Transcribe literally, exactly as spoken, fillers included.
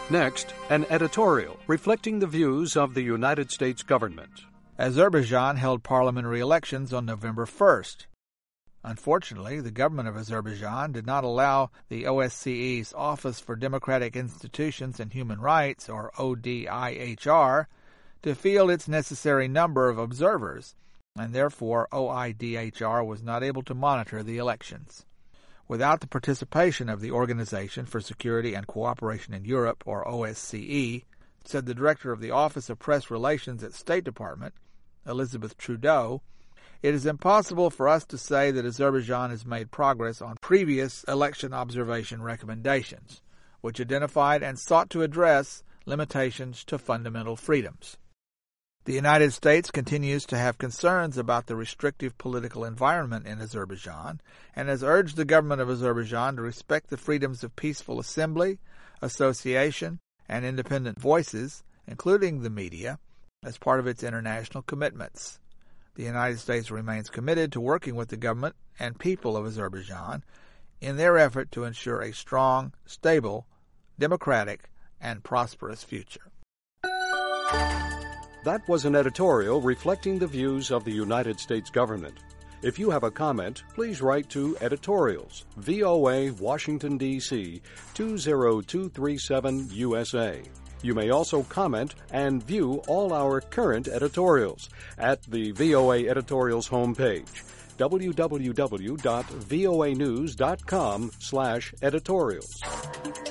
Next, an editorial reflecting the views of the United States government. Azerbaijan held parliamentary elections on November first. Unfortunately, the government of Azerbaijan did not allow the O S C E's Office for Democratic Institutions and Human Rights, or O D I H R, to field its necessary number of observers, and therefore O I D H R was not able to monitor the elections. Without the participation of the Organization for Security and Cooperation in Europe, or O S C E, said the director of the Office of Press Relations at State Department, Elizabeth Trudeau, it is impossible for us to say that Azerbaijan has made progress on previous election observation recommendations, which identified and sought to address limitations to fundamental freedoms. The United States continues to have concerns about the restrictive political environment in Azerbaijan and has urged the government of Azerbaijan to respect the freedoms of peaceful assembly, association, and independent voices, including the media, as part of its international commitments. The United States remains committed to working with the government and people of Azerbaijan in their effort to ensure a strong, stable, democratic, and prosperous future. That was an editorial reflecting the views of the United States government. If you have a comment, please write to Editorials, V O A, Washington, D C two zero two three seven, U S A. You may also comment and view all our current editorials at the V O A Editorials homepage, w w w dot voa news dot com slash editorials.